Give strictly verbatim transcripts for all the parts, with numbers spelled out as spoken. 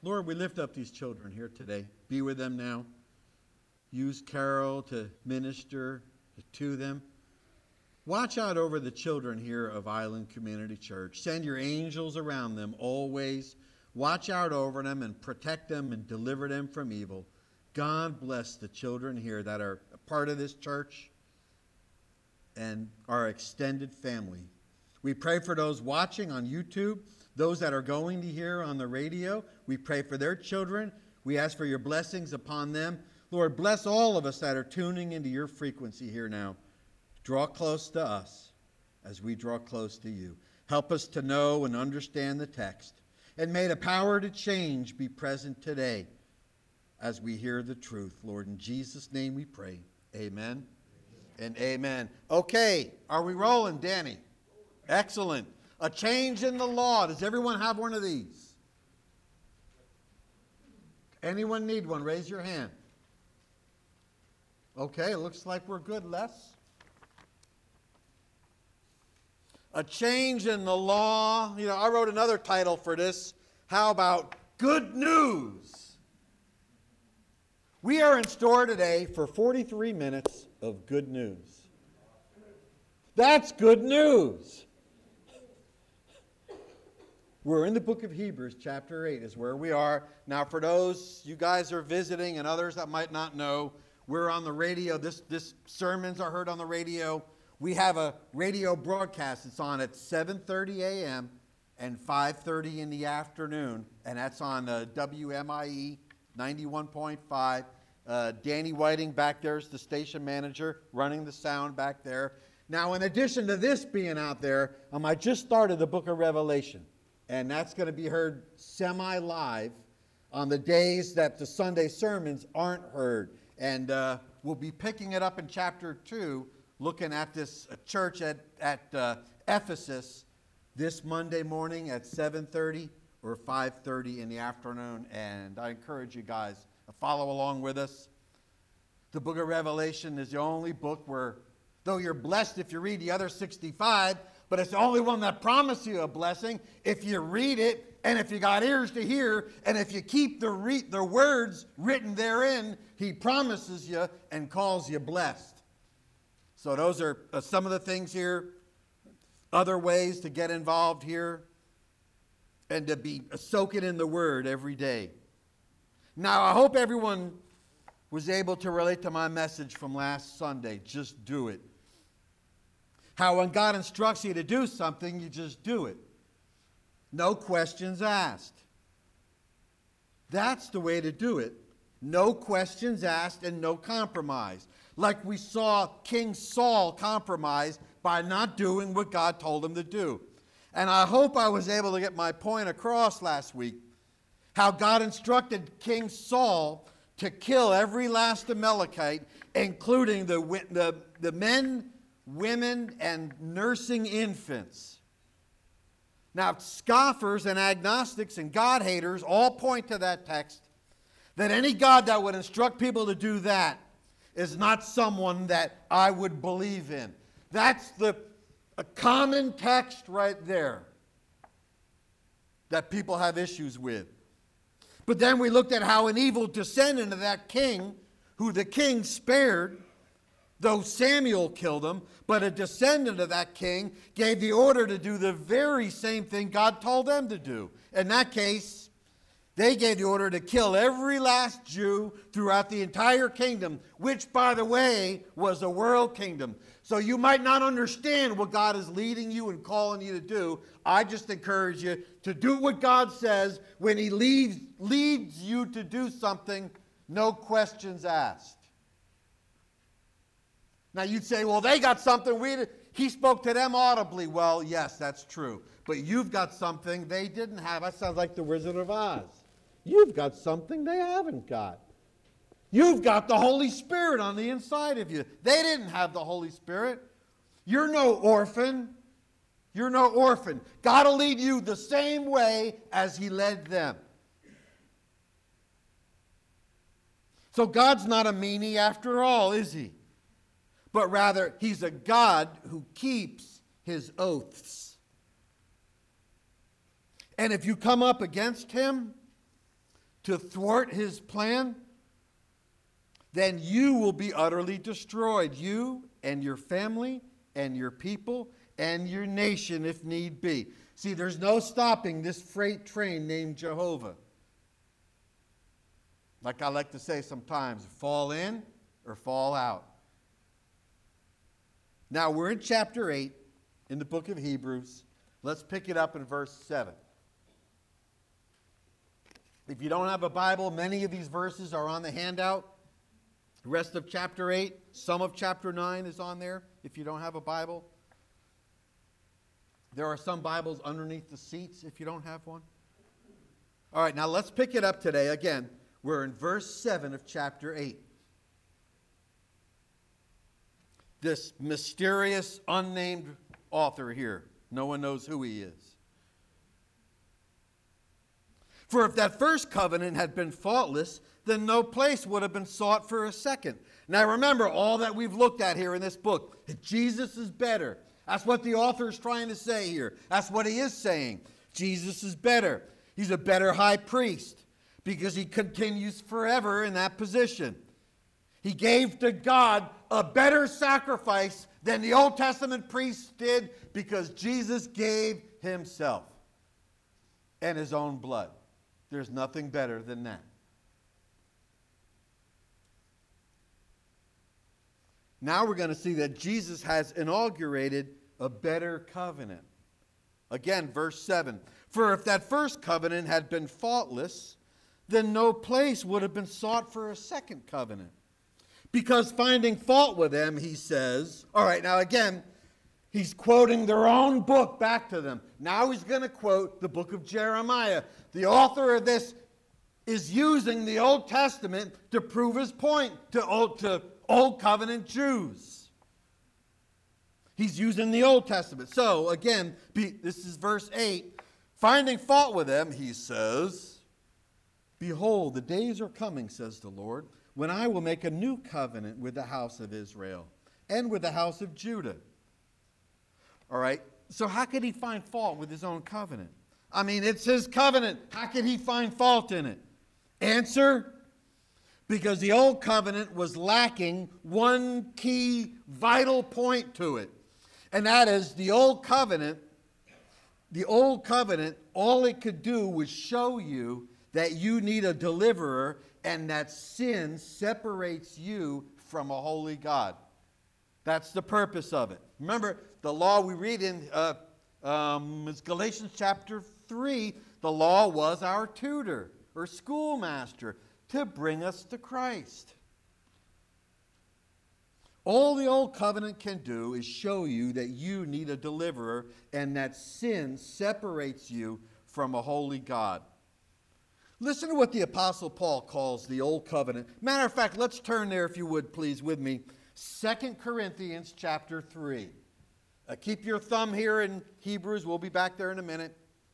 Lord, we lift up these children here today. Be with them now. Use Carol to minister to them. Watch out over the children here of Island Community Church. Send your angels around them always. Watch out over them and protect them and deliver them from evil. God bless the children here that are a part of this church and our extended family. We pray for those watching on YouTube, those that are going to hear on the radio. We pray for their children. We ask for your blessings upon them. Lord, bless all of us that are tuning into your frequency here now. Draw close to us as we draw close to you. Help us to know and understand the text. And may the power to change be present today as we hear the truth. Lord, in Jesus' name we pray. Amen, amen. And amen. Okay, are we rolling, Danny? Excellent. A change in the law. Does everyone have one of these? Anyone need one? Raise your hand. Okay, it looks like we're good. Les? A change in the law. You know, I wrote another title for this. How about Good News? We are in store today for forty-three minutes of good news. That's good news. We're in the book of Hebrews, chapter eight is where we are. Now, for those you guys are visiting and others that might not know, we're on the radio. This, this sermons are heard on the radio. We have a radio broadcast. It's on at seven thirty a.m. and five thirty in the afternoon, and that's on uh, W M I E ninety-one point five. Uh, Danny Whiting back there is the station manager running the sound back there. Now, in addition to this being out there, um, I just started the book of Revelation, and that's going to be heard semi-live on the days that the Sunday sermons aren't heard. And uh, we'll be picking it up in chapter two, looking at this church at, at uh, Ephesus this Monday morning at seven thirty or five thirty in the afternoon. And I encourage you guys to follow along with us. The book of Revelation is the only book where, though you're blessed if you read the other sixty-five, but it's the only one that promises you a blessing if you read it, and if you got ears to hear, and if you keep the, re- the words written therein, he promises you and calls you blessed. So those are uh, some of the things here, other ways to get involved here, and to be uh, soaking in the Word every day. Now, I hope everyone was able to relate to my message from last Sunday. Just do it. How when God instructs you to do something, you just do it. No questions asked. That's the way to do it. No questions asked and no compromise. Like we saw King Saul compromise by not doing what God told him to do. And I hope I was able to get my point across last week. How God instructed King Saul to kill every last Amalekite, including the, the, the men, women, and nursing infants. Now, scoffers and agnostics and God haters all point to that text, that any God that would instruct people to do that is not someone that I would believe in. That's the a common text right there that people have issues with. But then we looked at how an evil descendant of that king, who the king spared, though Samuel killed him, but a descendant of that king gave the order to do the very same thing God told them to do. In that case, they gave the order to kill every last Jew throughout the entire kingdom, which, by the way, was a world kingdom. So you might not understand what God is leading you and calling you to do. I just encourage you to do what God says when he leads, leads you to do something, no questions asked. Now you'd say, well, they got something. We he spoke to them audibly. Well, yes, that's true. But you've got something they didn't have. That sounds like the Wizard of Oz. You've got something they haven't got. You've got the Holy Spirit on the inside of you. They didn't have the Holy Spirit. You're no orphan. You're no orphan. God will lead you the same way as he led them. So God's not a meanie after all, is he? But rather, he's a God who keeps his oaths. And if you come up against him, to thwart his plan, then you will be utterly destroyed, you and your family and your people and your nation if need be. See, there's no stopping this freight train named Jehovah. Like I like to say sometimes, fall in or fall out. Now we're in chapter eight in the book of Hebrews. Let's pick it up in verse seven. If you don't have a Bible, many of these verses are on the handout. The rest of chapter eight, some of chapter nine is on there if you don't have a Bible. There are some Bibles underneath the seats if you don't have one. All right, now let's pick it up today. Again, we're in verse seven of chapter eight. This mysterious, unnamed author here, no one knows who he is. For if that first covenant had been faultless, then no place would have been sought for a second. Now remember all that we've looked at here in this book. Jesus is better. That's what the author is trying to say here. That's what he is saying. Jesus is better. He's a better high priest because he continues forever in that position. He gave to God a better sacrifice than the Old Testament priests did because Jesus gave himself and his own blood. There's nothing better than that. Now we're going to see that Jesus has inaugurated a better covenant. Again, verse seven. For if that first covenant had been faultless, then no place would have been sought for a second covenant. Because finding fault with them, he says, all right, now again, he's quoting their own book back to them. Now he's going to quote the book of Jeremiah. The author of this is using the Old Testament to prove his point to Old, to Old Covenant Jews. He's using the Old Testament. So again, be, this is verse eight. Finding fault with them, he says, behold, the days are coming, says the Lord, when I will make a new covenant with the house of Israel and with the house of Judah. All right, so how could he find fault with his own covenant? I mean, it's his covenant. How could he find fault in it? Answer, because the old covenant was lacking one key vital point to it. And that is the old covenant, the old covenant, all it could do was show you that you need a deliverer and that sin separates you from a holy God. That's the purpose of it. Remember, the law we read in uh, um, is Galatians chapter three. The law was our tutor or schoolmaster to bring us to Christ. All the old covenant can do is show you that you need a deliverer and that sin separates you from a holy God. Listen to what the Apostle Paul calls the old covenant. Matter of fact, let's turn there, if you would, please, with me. Second Corinthians chapter three. Uh, keep your thumb here in Hebrews. We'll be back there in a minute.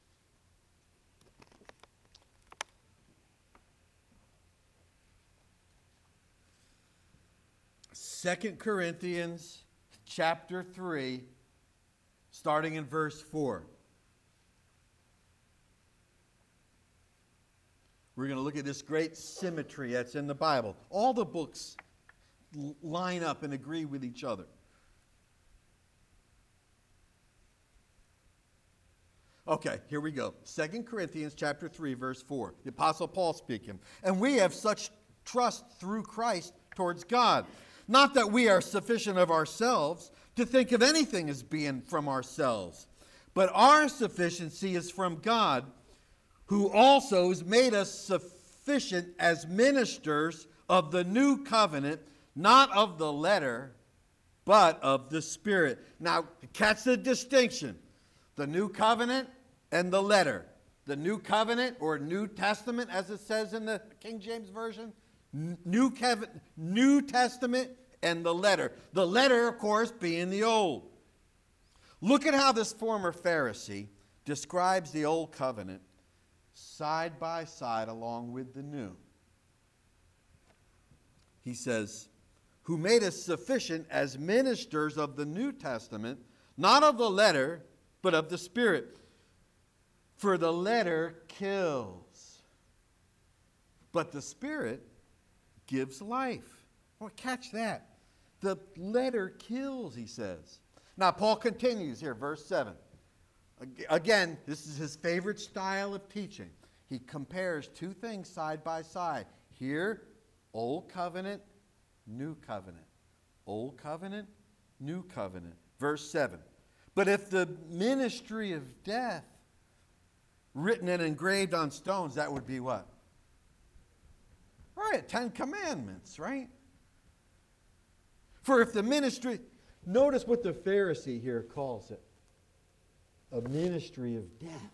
Second Corinthians chapter three, starting in verse four. We're going to look at this great symmetry that's in the Bible. All the books l- line up and agree with each other. Okay, here we go. Second Corinthians chapter three, verse four. The Apostle Paul speaking. And we have such trust through Christ towards God. Not that we are sufficient of ourselves to think of anything as being from ourselves, but our sufficiency is from God, who also has made us sufficient as ministers of the new covenant, not of the letter, but of the Spirit. Now, catch the distinction. The new covenant and the letter. The new covenant, or New Testament, as it says in the King James Version. New, Kev- new Testament and the letter. The letter, of course, being the old. Look at how this former Pharisee describes the old covenant side by side along with the new. He says, who made us sufficient as ministers of the New Testament, not of the letter, but of the Spirit. For the letter kills. but the Spirit gives life. Well, catch that. The letter kills, he says. Now, Paul continues here, verse seven. Again, this is his favorite style of teaching. He compares two things side by side. Here, Old Covenant, New Covenant. Old Covenant, New Covenant. Verse seven. But if the ministry of death, written and engraved on stones, that would be what? Right, Ten Commandments, right? For if the ministry, notice what the Pharisee here calls it. A ministry of death.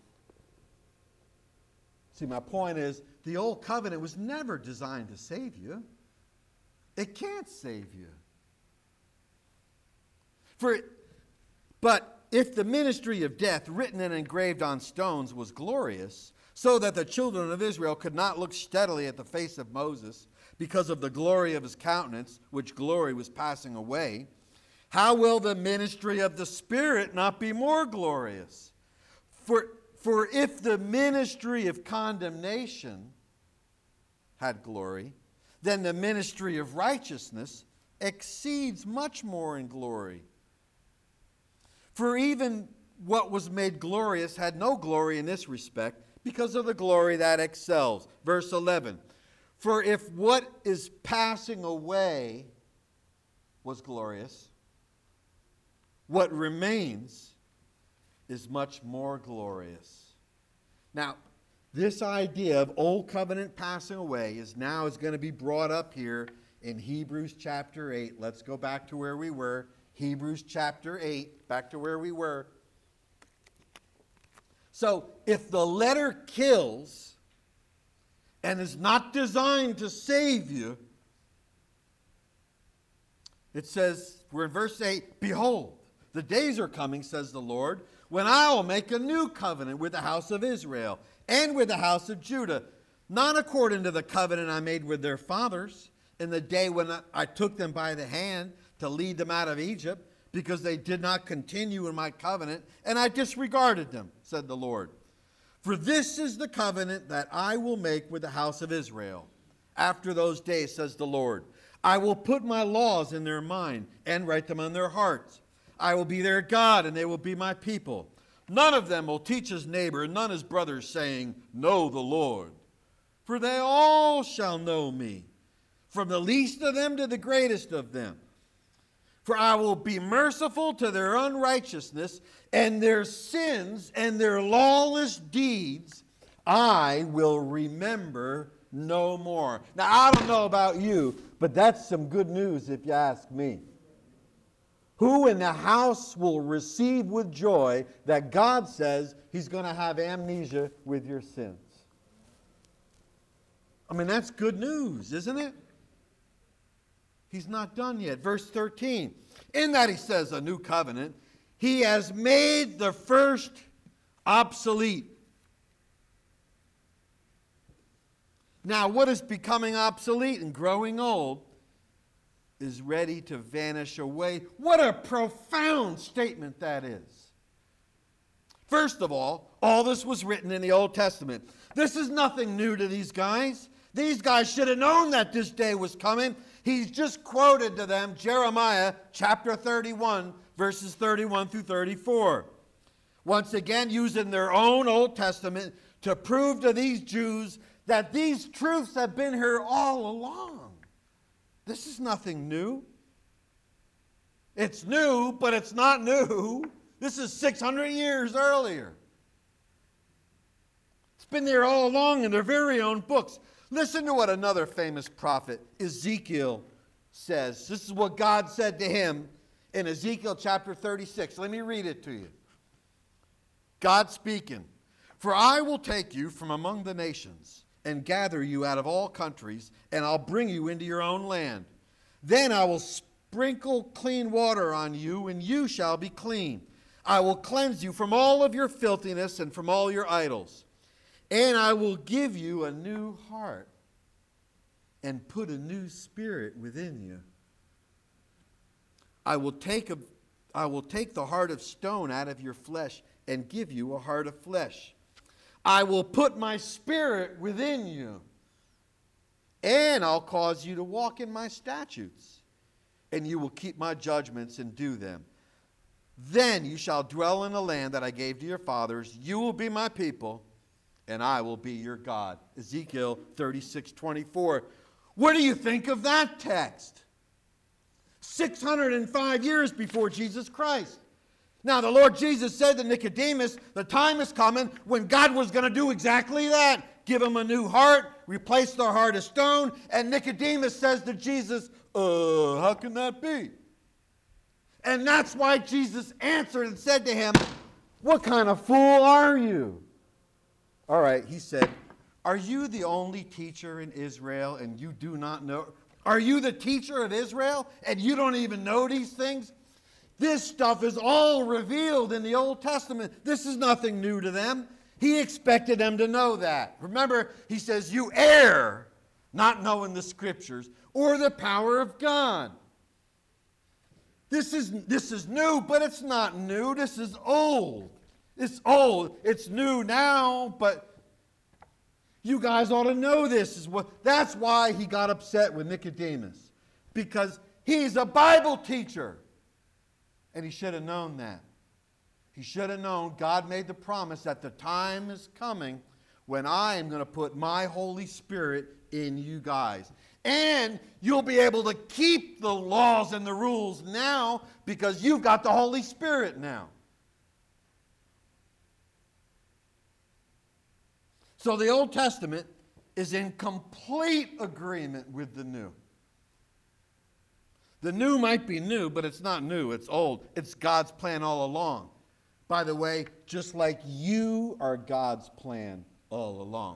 See, my point is, the old covenant was never designed to save you. It can't save you. For, but if the ministry of death, written and engraved on stones, was glorious, so that the children of Israel could not look steadily at the face of Moses because of the glory of his countenance, which glory was passing away, how will the ministry of the Spirit not be more glorious? For, for if the ministry of condemnation had glory, then the ministry of righteousness exceeds much more in glory. For even what was made glorious had no glory in this respect, because of the glory that excels. Verse eleven. For if what is passing away was glorious, what remains is much more glorious. Now, this idea of old covenant passing away is now is going to be brought up here in Hebrews chapter eight. Let's go back to where we were. Hebrews chapter eight, back to where we were. So, if the letter kills and is not designed to save you, it says, we're in verse eight, behold, the days are coming, says the Lord, when I will make a new covenant with the house of Israel and with the house of Judah, not according to the covenant I made with their fathers in the day when I took them by the hand to lead them out of Egypt, because they did not continue in my covenant, and I disregarded them, said the Lord. For this is the covenant that I will make with the house of Israel. After those days, says the Lord, I will put my laws in their mind and write them on their hearts. I will be their God, and they will be my people. None of them will teach his neighbor, and none his brother, saying, know the Lord. For they all shall know me, from the least of them to the greatest of them. For I will be merciful to their unrighteousness, and their sins and their lawless deeds I will remember no more. Now, I don't know about you, but that's some good news if you ask me. Who in the house will receive with joy that God says he's going to have amnesia with your sins? I mean, that's good news, isn't it? He's not done yet. Verse thirteen. In that he says a new covenant, he has made the first obsolete. Now, what is becoming obsolete and growing old is ready to vanish away. What a profound statement that is. First of all, all this was written in the Old Testament. This is nothing new to these guys. These guys should have known that this day was coming. He's just quoted to them Jeremiah chapter thirty-one, verses thirty-one through thirty-four. Once again, using their own Old Testament to prove to these Jews that these truths have been here all along. This is nothing new. It's new, but it's not new. This is six hundred years earlier. It's been there all along in their very own books. Listen to what another famous prophet, Ezekiel, says. This is what God said to him in Ezekiel chapter thirty-six. Let me read it to you. God speaking, for I will take you from among the nations and gather you out of all countries, and I'll bring you into your own land. Then I will sprinkle clean water on you, and you shall be clean. I will cleanse you from all of your filthiness and from all your idols. And I will give you a new heart and put a new spirit within you. I will take a, I will take the heart of stone out of your flesh and give you a heart of flesh. I will put my spirit within you And I'll cause you to walk in my statutes, and you will keep my judgments and do them. Then you shall dwell in the land that I gave to your fathers. You will be my people, and I will be your God. Ezekiel thirty-six twenty-four. What do you think of that text? six hundred five years before Jesus Christ. Now, the Lord Jesus said to Nicodemus, the time is coming when God was going to do exactly that. Give him a new heart, replace their heart of stone. And Nicodemus says to Jesus, uh, how can that be? And that's why Jesus answered and said to him, what kind of fool are you? All right, he said, are you the only teacher in Israel and you do not know? Are you the teacher of Israel and you don't even know these things? This stuff is all revealed in the Old Testament. This is nothing new to them. He expected them to know that. Remember, he says, you err, not knowing the Scriptures or the power of God. This is, this is new, but it's not new. This is old. It's old. It's new now, but you guys ought to know this. Is what, that's why he got upset with Nicodemus, because he's a Bible teacher. And he should have known that. He should have known God made the promise that the time is coming when I am going to put my Holy Spirit in you guys. And you'll be able to keep the laws and the rules now because you've got the Holy Spirit now. So the Old Testament is in complete agreement with the New. The new might be new, but it's not new. It's old. It's God's plan all along. By the way, just like you are God's plan all along.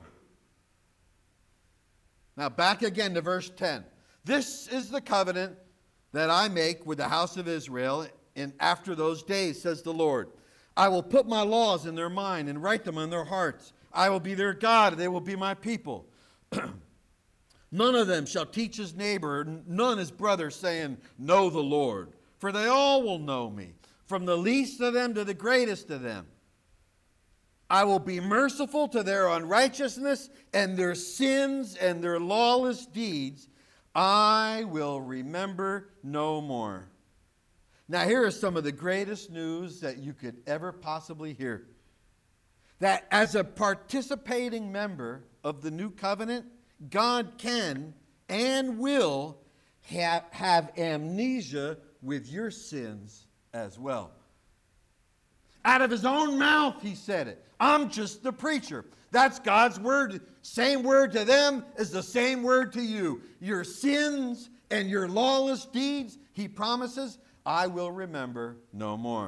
Now back again to verse ten. This is the covenant that I make with the house of Israel in after those days, says the Lord. I will put my laws in their mind and write them on their hearts. I will be their God, and they will be my people. None of them shall teach his neighbor, none his brother, saying, know the Lord. For they all will know me, from the least of them to the greatest of them. I will be merciful to their unrighteousness, and their sins and their lawless deeds I will remember no more. Now here is some of the greatest news that you could ever possibly hear. That as a participating member of the new covenant, God can and will have, have amnesia with your sins as well. Out of his own mouth, he said it. I'm just the preacher. That's God's word. Same word to them is the same word to you. Your sins and your lawless deeds, he promises, I will remember no more.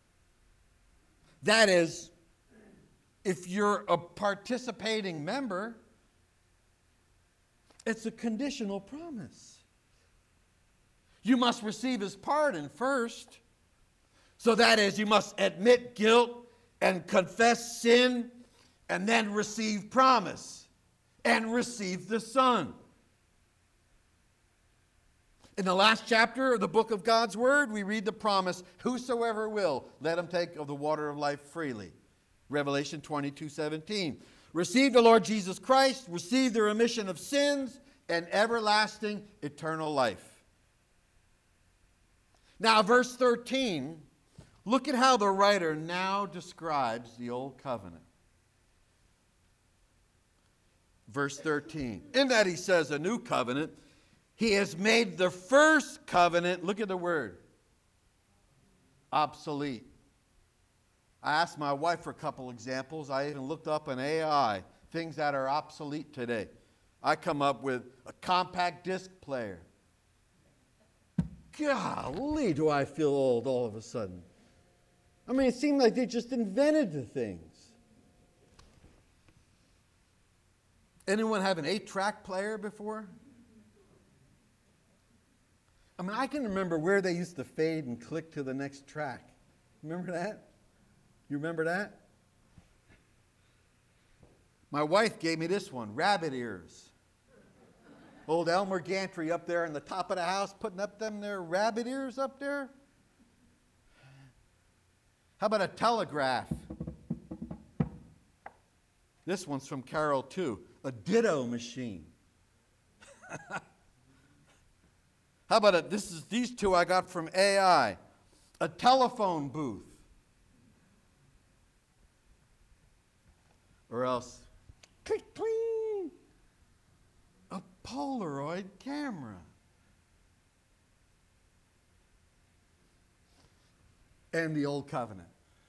That is, if you're a participating member, it's a conditional promise. You must receive his pardon first. So that is, you must admit guilt and confess sin and then receive promise and receive the Son. In the last chapter of the book of God's Word, we read the promise, whosoever will, let him take of the water of life freely. Revelation twenty-two seventeen. Receive the Lord Jesus Christ, receive the remission of sins, and everlasting eternal life. Now, verse thirteen, look at how the writer now describes the old covenant. Verse thirteen, in that he says a new covenant, he has made the first covenant, look at the word, obsolete. I asked my wife for a couple examples. I even looked up an A I, things that are obsolete today. I come up with a compact disc player. Golly, do I feel old all of a sudden. I mean, it seemed like they just invented the things. Anyone have an eight-track player before? I mean, I can remember where they used to fade and click to the next track. Remember that? You remember that? My wife gave me this one, rabbit ears. Old Elmer Gantry up there in the top of the house putting up them there rabbit ears up there. How about a telegraph? This one's from Carol too, a ditto machine. How about it? This is these two I got from A I. A telephone booth. Or else, click, cling, a Polaroid camera. And the Old Covenant.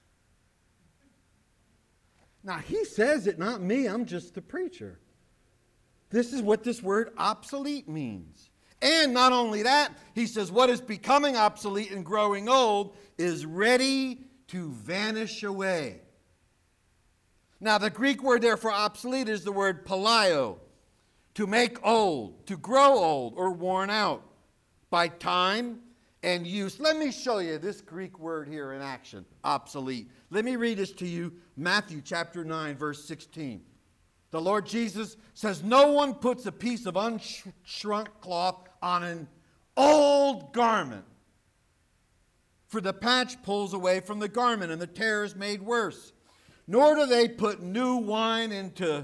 Now, he says it, not me. I'm just the preacher. This is what this word obsolete means. And not only that, he says what is becoming obsolete and growing old is ready to vanish away. Now, the Greek word there for obsolete is the word palio, to make old, to grow old or worn out by time and use. Let me show you this Greek word here in action, obsolete. Let me read this to you, Matthew chapter nine, verse sixteen. The Lord Jesus says, no one puts a piece of unshrunk cloth on an old garment, for the patch pulls away from the garment and the tear is made worse. Nor do they put new wine into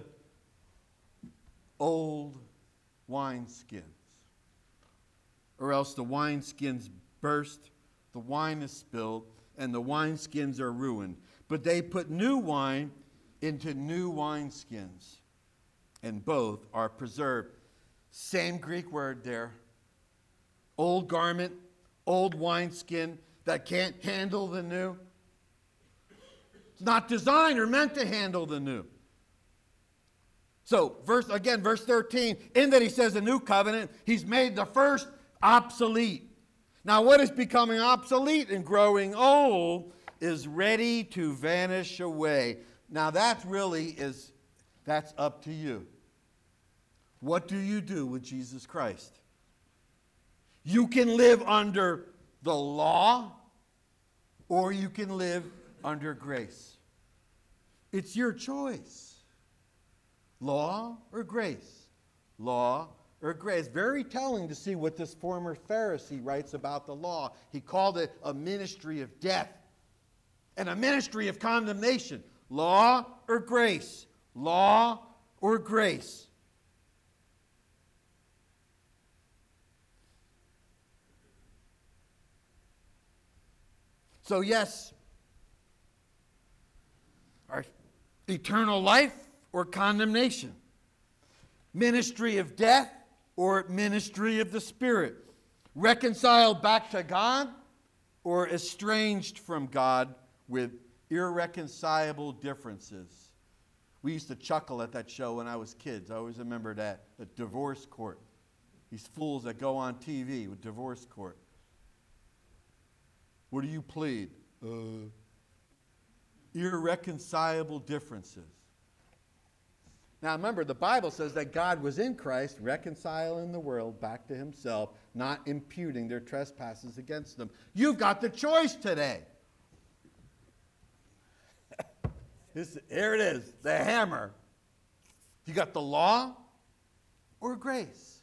old wineskins, or else the wineskins burst, the wine is spilled, and the wineskins are ruined. But they put new wine into new wineskins, and both are preserved. Same Greek word there. Old garment, old wineskin that can't handle the new. It's not designed or meant to handle the new. So, verse again, verse thirteen, in that he says a new covenant, he's made the first obsolete. Now, what is becoming obsolete and growing old is ready to vanish away. Now, that really is, that's up to you. What do you do with Jesus Christ? You can live under the law, or you can live under grace. It's your choice. Law or grace? Law or grace? Very telling to see what this former Pharisee writes about the law. He called it a ministry of death and a ministry of condemnation. Law or grace? Law or grace? So yes, our eternal life or condemnation, ministry of death or ministry of the Spirit, reconciled back to God or estranged from God with irreconcilable differences. We used to chuckle at that show when I was kids. I always remember that, the divorce court. These fools that go on T V with divorce court. What do you plead? Uh, irreconcilable differences. Now remember, the Bible says that God was in Christ, reconciling the world back to himself, not imputing their trespasses against them. You've got the choice today. This, here it is, the hammer. You got the law or grace?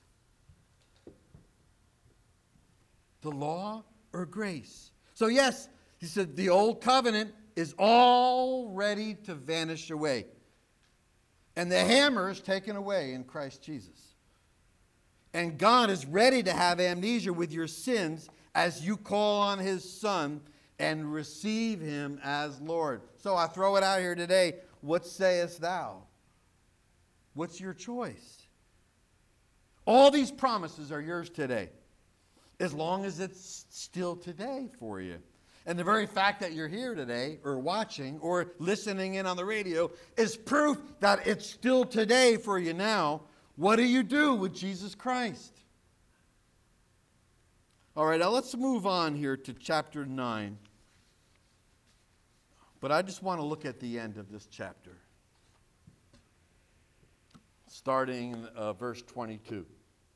The law or grace? So yes, he said the old covenant is all ready to vanish away. And the hammer is taken away in Christ Jesus. And God is ready to have amnesia with your sins as you call on his Son and receive him as Lord. So I throw it out here today. What sayest thou? What's your choice? All these promises are yours today, as long as it's still today for you. And the very fact that you're here today, or watching, or listening in on the radio, is proof that it's still today for you now. What do you do with Jesus Christ? All right, now let's move on here to chapter nine. But I just want to look at the end of this chapter, starting uh, verse twenty-two.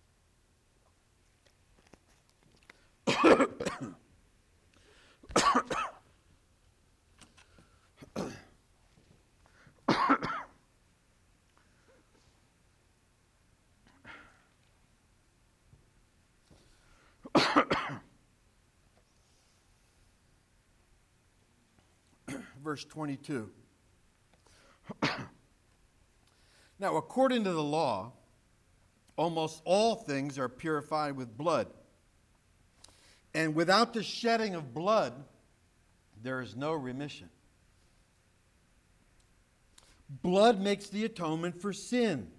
Verse twenty-two. Now, according to the law, almost all things are purified with blood. And without the shedding of blood, there is no remission. Blood makes the atonement for sin.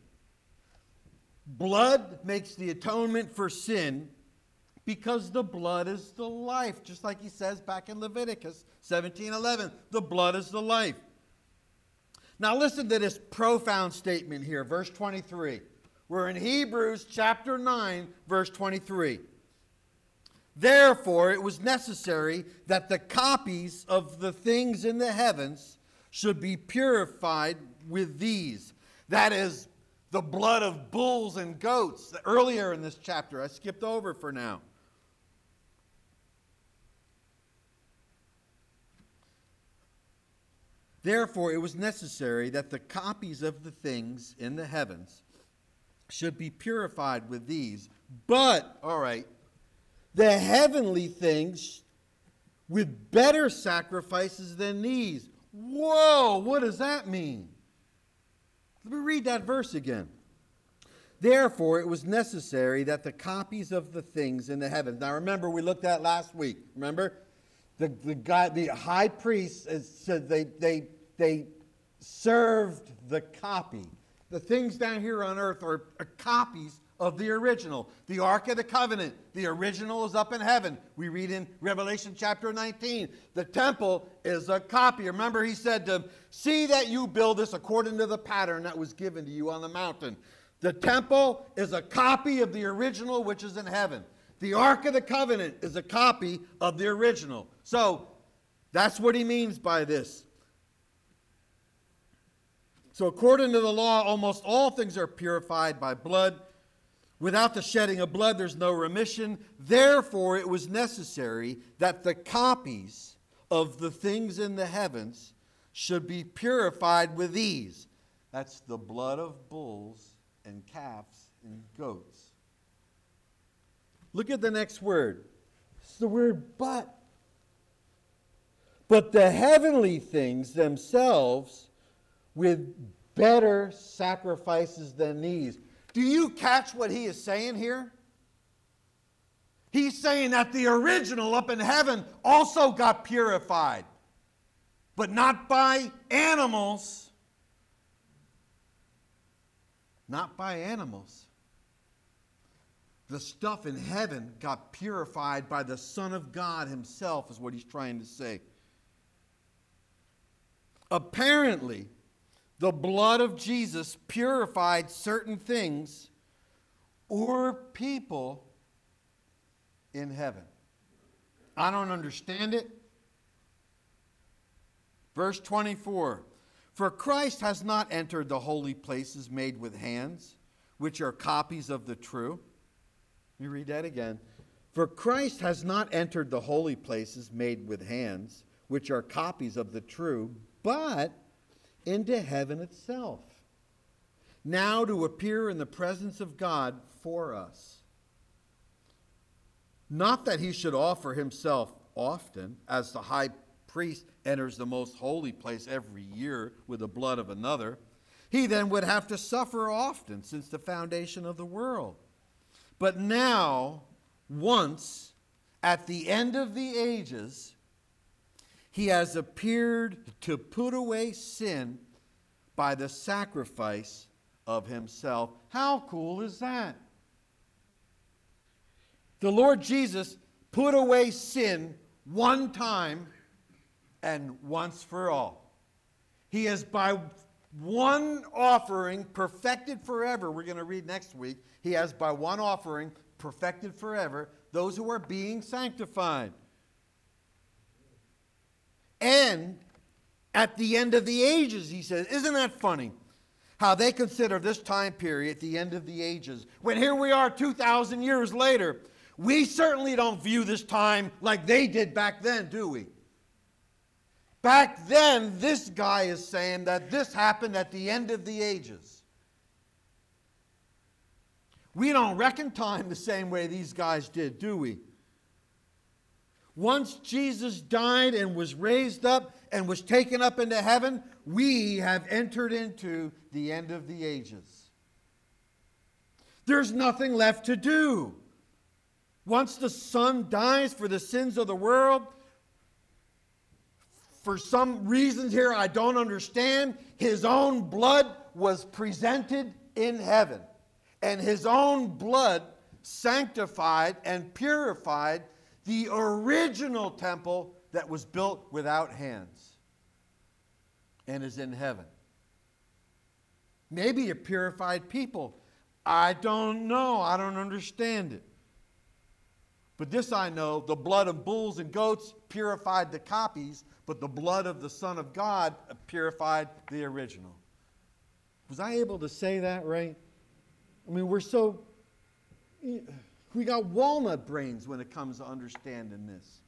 Blood makes the atonement for sin because the blood is the life. Just like he says back in Leviticus seventeen eleven, the blood is the life. Now listen to this profound statement here, verse twenty-three. We're in Hebrews chapter nine, verse twenty-three. Therefore, it was necessary that the copies of the things in the heavens should be purified with these. That is, the blood of bulls and goats. Earlier in this chapter, I skipped over for now. Therefore, it was necessary that the copies of the things in the heavens should be purified with these. But, all right, the heavenly things with better sacrifices than these. Whoa, what does that mean? Let me read that verse again. Therefore, it was necessary that the copies of the things in the heavens. Now, remember, we looked at last week. Remember? The, the, guy, the high priest said they, they, they served the copy. The things down here on earth are, are copies of the original. The Ark of the Covenant, the original is up in heaven. We read in Revelation chapter nineteen. The temple is a copy. Remember, he said to them, see that you build this according to the pattern that was given to you on the mountain. The temple is a copy of the original which is in heaven. The Ark of the Covenant is a copy of the original. So, that's what he means by this. So, according to the law, almost all things are purified by blood. Without the shedding of blood, there's no remission. Therefore, it was necessary that the copies of the things in the heavens should be purified with these. That's the blood of bulls and calves and goats. Look at the next word. It's the word but. But the heavenly things themselves with better sacrifices than these. Do you catch what he is saying here? He's saying that the original up in heaven also got purified, but not by animals. Not by animals. The stuff in heaven got purified by the Son of God himself, is what he's trying to say. Apparently, the blood of Jesus purified certain things or people in heaven. I don't understand it. Verse twenty-four. For Christ has not entered the holy places made with hands, which are copies of the true. Let me read that again. For Christ has not entered the holy places made with hands, which are copies of the true, but into heaven itself, now to appear in the presence of God for us. Not that he should offer himself often, as the high priest enters the most holy place every year with the blood of another. He then would have to suffer often since the foundation of the world. But now, once, at the end of the ages, he has appeared to put away sin by the sacrifice of himself. How cool is that? The Lord Jesus put away sin one time and once for all. He has by one offering perfected forever. We're going to read next week. He has by one offering perfected forever those who are being sanctified. And at the end of the ages, he says, isn't that funny? How they consider this time period the end of the ages. When here we are two thousand years later, we certainly don't view this time like they did back then, do we? Back then, this guy is saying that this happened at the end of the ages. We don't reckon time the same way these guys did, do we? Once Jesus died and was raised up and was taken up into heaven, we have entered into the end of the ages. there's nothing left to do. Once the Son dies for the sins of the world, for some reasons here I don't understand, his own blood was presented in heaven. And his own blood sanctified and purified the original temple that was built without hands and is in heaven. Maybe it purified people. I don't know. I don't understand it. But this I know, the blood of bulls and goats purified the copies, but the blood of the Son of God purified the original. Was I able to say that right? I mean, we're so, we got walnut brains when it comes to understanding this.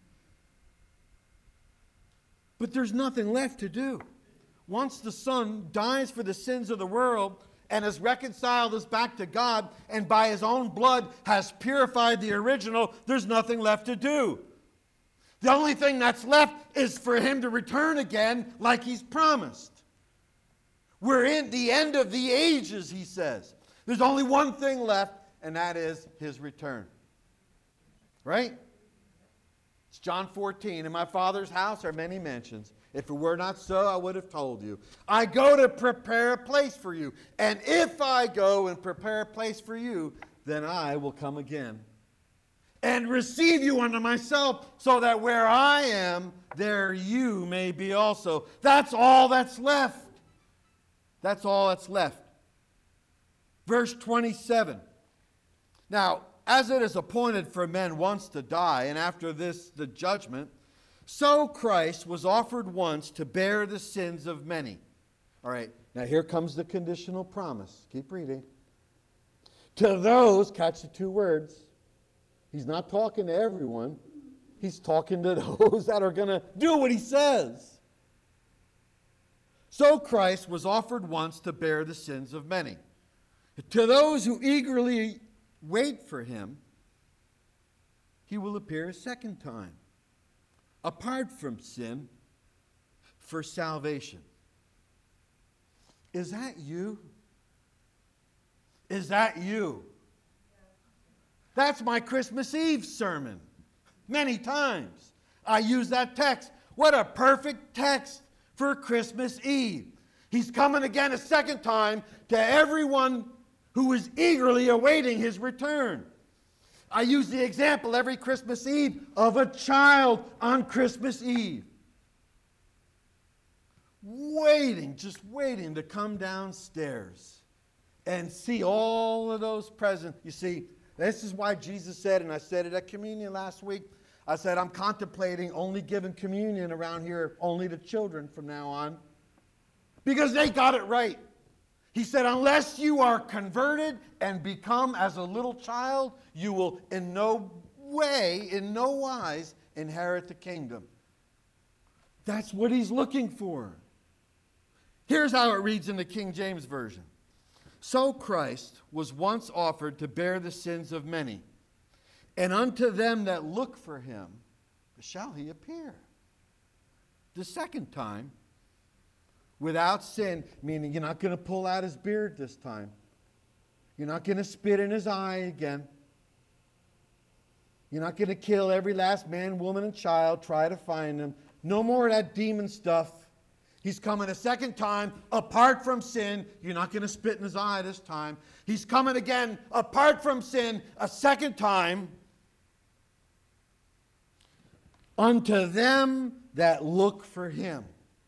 But there's nothing left to do. Once the Son dies for the sins of the world and has reconciled us back to God and by his own blood has purified the original, there's nothing left to do. The only thing that's left is for him to return again like he's promised. We're in the end of the ages, he says. There's only one thing left, and that is his return. Right? It's John fourteen. In my Father's house are many mansions. If it were not so, I would have told you. I go to prepare a place for you. And if I go and prepare a place for you, then I will come again and receive you unto myself, so that where I am, there you may be also. That's all that's left. That's all that's left. Verse twenty-seven. Now, as it is appointed for men once to die, and after this the judgment, so Christ was offered once to bear the sins of many. All right, now here comes the conditional promise. Keep reading. To those, catch the two words. He's not talking to everyone. He's talking to those that are going to do what he says. So Christ was offered once to bear the sins of many. To those who eagerly wait for him, he will appear a second time, apart from sin, for salvation. Is that you? Is that you? That's my Christmas Eve sermon. Many times I use that text. What a perfect text for Christmas Eve. He's coming again a second time to everyone who is eagerly awaiting his return. I use the example every Christmas Eve of a child on Christmas Eve. Waiting, just waiting to come downstairs and see all of those presents. You see, this is why Jesus said, and I said it at communion last week, I said I'm contemplating only giving communion around here only to children from now on, because they got it right. He said, unless you are converted and become as a little child, you will in no way, in no wise, inherit the kingdom. That's what he's looking for. Here's how it reads in the King James Version. So Christ was once offered to bear the sins of many, and unto them that look for him shall he appear the second time, without sin, meaning you're not going to pull out his beard this time. You're not going to spit in his eye again. You're not going to kill every last man, woman, and child, try to find them. No more of that demon stuff. He's coming a second time apart from sin. You're not going to spit in his eye this time. He's coming again apart from sin a second time. Unto them that look for him.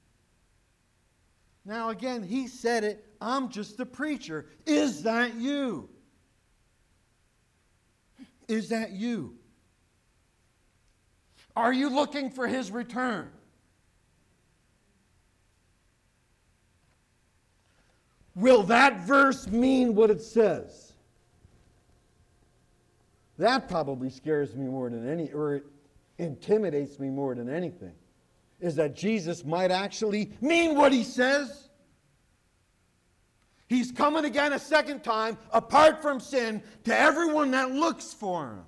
Now again, he said it. I'm just the preacher. Is that you? Is that you? Are you looking for his return? Will that verse mean what it says? That probably scares me more than any, or it intimidates me more than anything, is that Jesus might actually mean what he says. He's coming again a second time, apart from sin, to everyone that looks for him.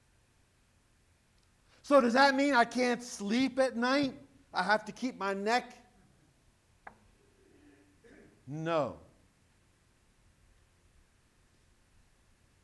So does that mean I can't sleep at night? I have to keep my neck? No.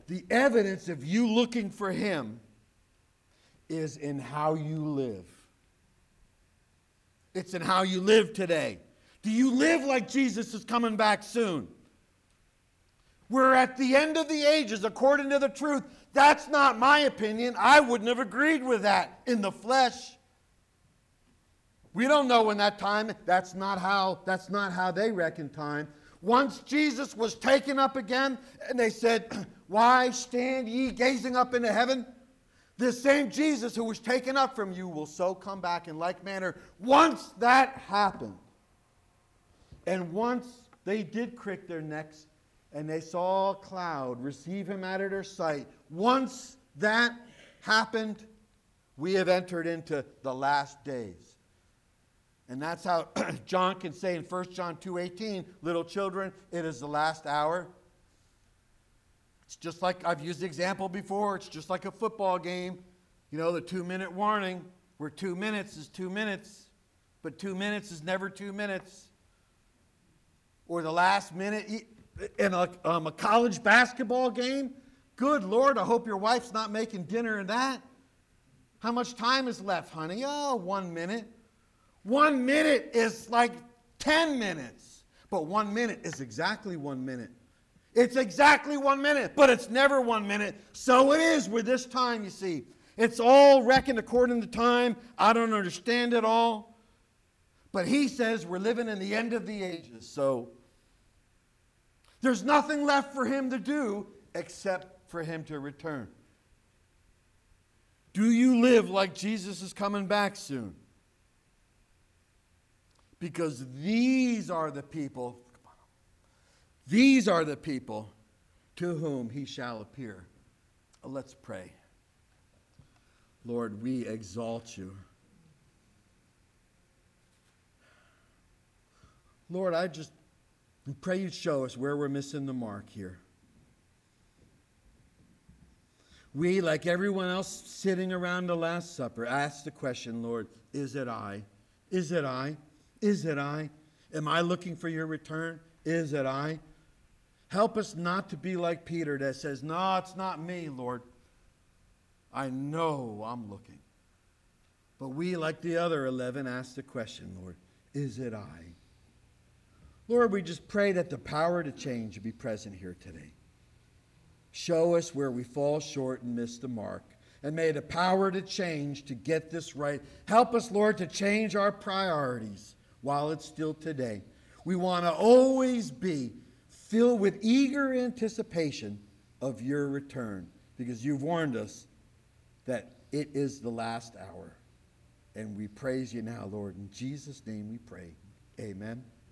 The evidence of you looking for him is in how you live. It's in how you live today. Do you live like Jesus is coming back soon? We're at the end of the ages according to the truth. That's not my opinion. I wouldn't have agreed with that in the flesh. We don't know when that time, that's not how, that's not how they reckon time. Once Jesus was taken up again, and they said, why stand ye gazing up into heaven? This same Jesus who was taken up from you will so come back in like manner. Once that happened, and once they did crick their necks, and they saw a cloud receive him out of their sight, once that happened, we have entered into the last days. And that's how John can say in First John two eighteen, little children, it is the last hour. It's just like, I've used the example before, it's just like a football game. You know, the two-minute warning, where two minutes is two minutes, but two minutes is never two minutes. Or the last minute in a, um, a college basketball game. Good Lord, I hope your wife's not making dinner in that. How much time is left, honey? Oh, one minute. One minute is like ten minutes. But one minute is exactly one minute. It's exactly one minute, but it's never one minute. So it is with this time, you see. It's all reckoned according to time. I don't understand it all. But he says we're living in the end of the ages. So there's nothing left for him to do except for him to return. Do you live like Jesus is coming back soon? Because these are the people, these are the people to whom he shall appear. Let's pray. Lord, we exalt you. Lord, I just pray you show us where we're missing the mark here. We, like everyone else sitting around the Last Supper, ask the question, Lord, is it I? Is it I? Is it I? Am I looking for your return? Is it I? Help us not to be like Peter that says, no, it's not me, Lord. I know I'm looking. But we, like the other eleven, ask the question, Lord, is it I? Lord, we just pray that the power to change be present here today. Show us where we fall short and miss the mark. And may the power to change to get this right. Help us, Lord, to change our priorities while it's still today. We want to always be filled with eager anticipation of your return, because you've warned us that it is the last hour. And we praise you now, Lord. In Jesus' name we pray. Amen.